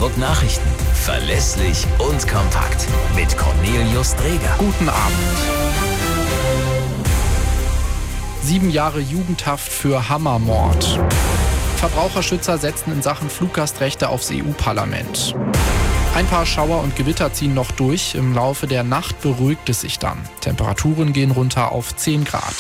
Hamburg Nachrichten. Verlässlich und kompakt. Mit Cornelius Dreger. Guten Abend. 7 Jahre Jugendhaft für Hammermord. Verbraucherschützer setzen in Sachen Fluggastrechte aufs EU-Parlament. Ein paar Schauer und Gewitter ziehen noch durch. Im Laufe der Nacht beruhigt es sich dann. Temperaturen gehen runter auf 10 Grad.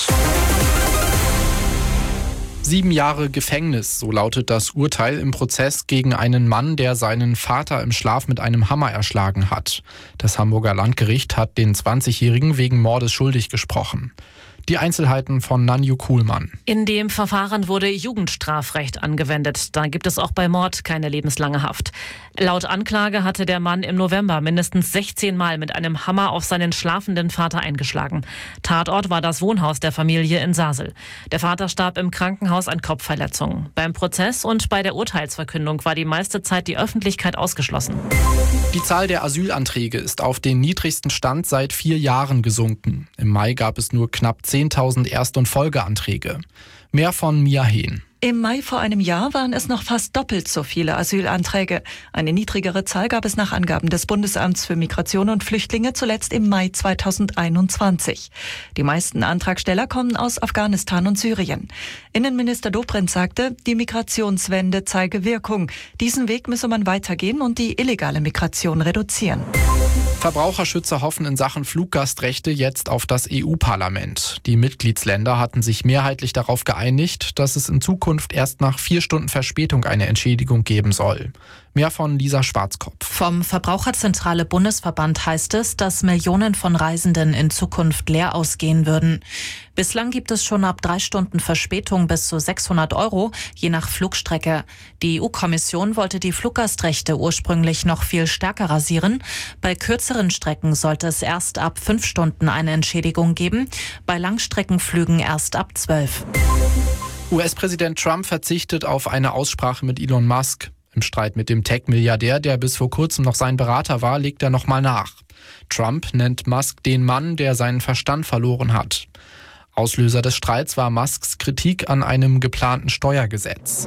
7 Jahre Gefängnis, so lautet das Urteil im Prozess gegen einen Mann, der seinen Vater im Schlaf mit einem Hammer erschlagen hat. Das Hamburger Landgericht hat den 20-Jährigen wegen Mordes schuldig gesprochen. Die Einzelheiten von Nanju Kuhlmann. In dem Verfahren wurde Jugendstrafrecht angewendet. Da gibt es auch bei Mord keine lebenslange Haft. Laut Anklage hatte der Mann im November mindestens 16 Mal mit einem Hammer auf seinen schlafenden Vater eingeschlagen. Tatort war das Wohnhaus der Familie in Sasel. Der Vater starb im Krankenhaus an Kopfverletzungen. Beim Prozess und bei der Urteilsverkündung war die meiste Zeit die Öffentlichkeit ausgeschlossen. Die Zahl der Asylanträge ist auf den niedrigsten Stand seit 4 Jahren gesunken. Im Mai gab es nur knapp 10.000 Erst- und Folgeanträge. Mehr von Mia Hehn. Im Mai vor einem Jahr waren es noch fast doppelt so viele Asylanträge. Eine niedrigere Zahl gab es nach Angaben des Bundesamts für Migration und Flüchtlinge zuletzt im Mai 2021. Die meisten Antragsteller kommen aus Afghanistan und Syrien. Innenminister Dobrindt sagte, die Migrationswende zeige Wirkung. Diesen Weg müsse man weitergehen und die illegale Migration reduzieren. Verbraucherschützer hoffen in Sachen Fluggastrechte jetzt auf das EU-Parlament. Die Mitgliedsländer hatten sich mehrheitlich darauf geeinigt, dass es in Zukunft erst nach 4 Stunden Verspätung eine Entschädigung geben soll. Mehr von Lisa Schwarzkopf. Vom Verbraucherzentrale Bundesverband heißt es, dass Millionen von Reisenden in Zukunft leer ausgehen würden. Bislang gibt es schon ab 3 Stunden Verspätung bis zu 600 €, je nach Flugstrecke. Die EU-Kommission wollte die Fluggastrechte ursprünglich noch viel stärker rasieren. Bei kürzeren Strecken sollte es erst ab 5 Stunden eine Entschädigung geben, bei Langstreckenflügen erst ab 12. US-Präsident Trump verzichtet auf eine Aussprache mit Elon Musk. Im Streit mit dem Tech-Milliardär, der bis vor kurzem noch sein Berater war, legt er nochmal nach. Trump nennt Musk den Mann, der seinen Verstand verloren hat. Auslöser des Streits war Musks Kritik an einem geplanten Steuergesetz.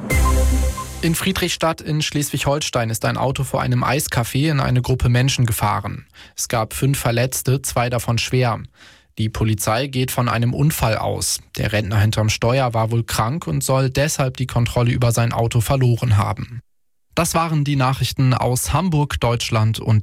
In Friedrichstadt in Schleswig-Holstein ist ein Auto vor einem Eiscafé in eine Gruppe Menschen gefahren. Es gab 5 Verletzte, 2 davon schwer. Die Polizei geht von einem Unfall aus. Der Rentner hinterm Steuer war wohl krank und soll deshalb die Kontrolle über sein Auto verloren haben. Das waren die Nachrichten aus Hamburg, Deutschland und